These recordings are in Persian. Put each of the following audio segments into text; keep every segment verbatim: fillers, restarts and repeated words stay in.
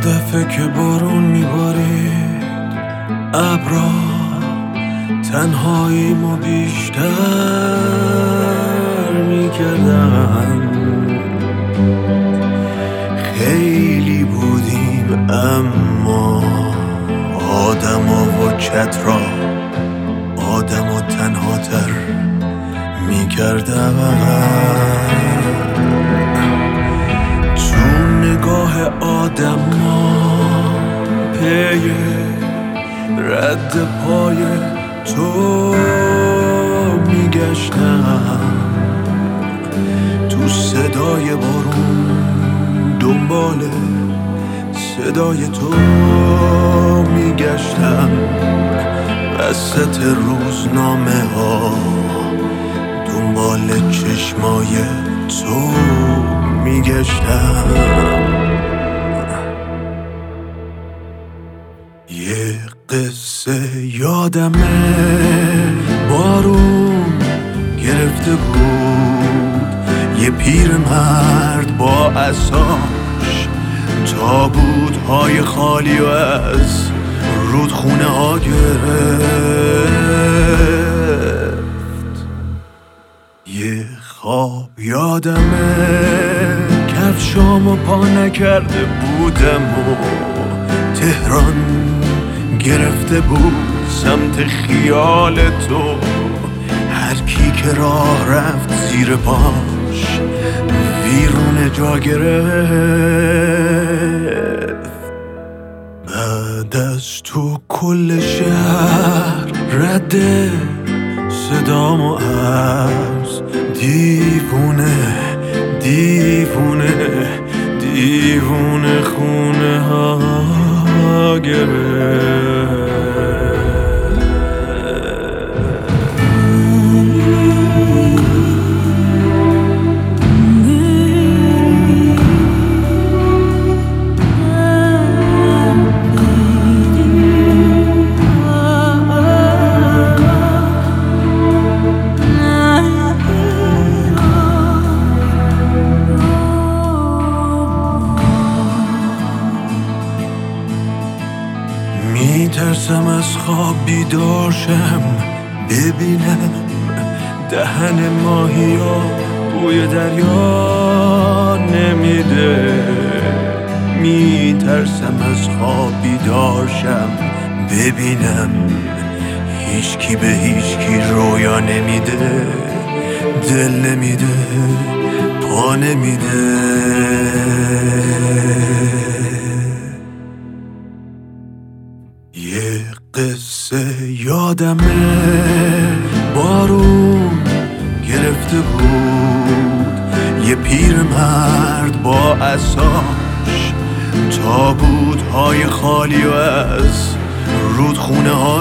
دفعه که بارون میبارید ابرا تنهاییمو بیشتر میکردن. خیلی بودیم اما آدما و چترا آدمو تنهاتر میکردن. تو نگاه آدما پی رد پای تو میگشتم، تو صدای بارون دنبال صدای تو میگشتم، وسط روزنامه ها دنبال چشمای تو میگشتم. یه قصه یادمه بارون گرفته بود، یه پیرمرد با عصاش تابوت‌های خالی و از رودخونه ها گرفت. یه خواب یادمه کفشامو پا نکرده بودم و تهران گرفته بود سمت خیال تو. هر کی که راه رفت زیر پاش ویرون جا گرفت. بعد از تو کل شهر رد صدامو از دیوونه دیوونه دیوونه خونه ها گرفت. میترسم از خواب بیدار شم ببینم دهن ماهیا بوی دریا نمیده. میترسم از خواب بیدار شم ببینم هیچکی به هیچکی رویا نمیده، دل نمیده، پا نمیده. یه قصه یادمه بارون گرفته بود، یه پیرمرد با عصاش تابوت‌های خالی و از رودخونه ها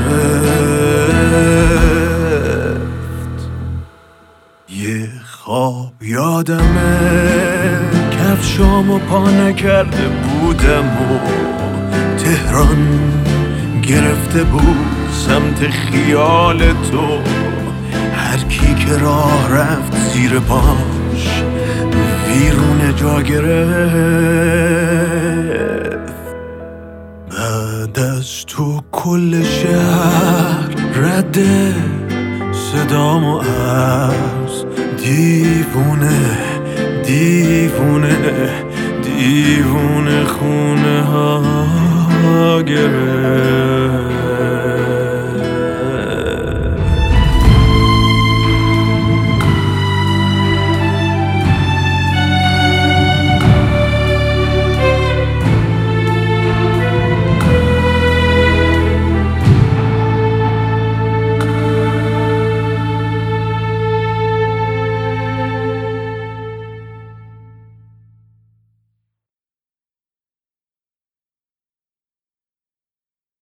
گرفت. یه خواب یادمه کفشامو پا نکرده بودم و تهران گرفته بود سمت خیال تو. هر کی که راه رفت زیر پاش ویرون جا گرفت. بعد از تو کل شهر رد صدامو از دی